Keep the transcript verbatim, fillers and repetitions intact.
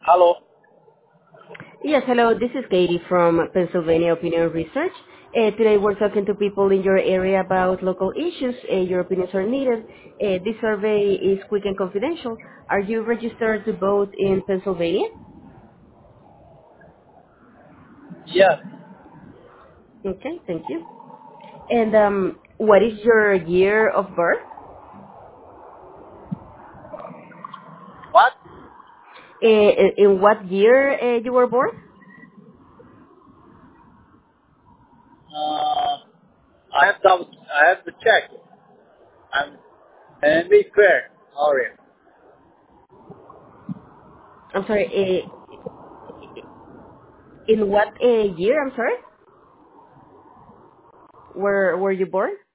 Hello. Yes, hello. This is Katie from Pennsylvania Opinion Research. Uh, today we're talking to people in your area about local issues. Uh, your opinions are needed. Uh, this survey is quick and confidential. Are you registered to vote in Pennsylvania? Yes. Okay, thank you. And um, what is your year of birth? What? Uh, in in what year uh, you were born? Uh, I have to I have to check. I'm and be fair. Sorry. I'm sorry. Uh, in what uh, year? I'm sorry. Where were you born?